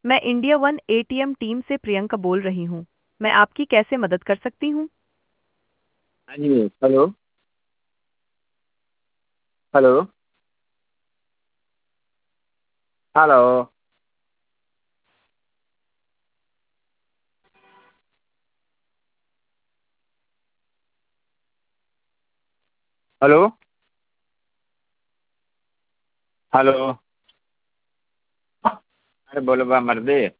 मैं India one ATM team से प्रियंका बोल रही हूँ। मैं आपकी कैसे मदद कर सकती हूँ? हाँ जी। Hello. Hello. Hello. Hello. Hello. अरे बोलो बा मर्दे।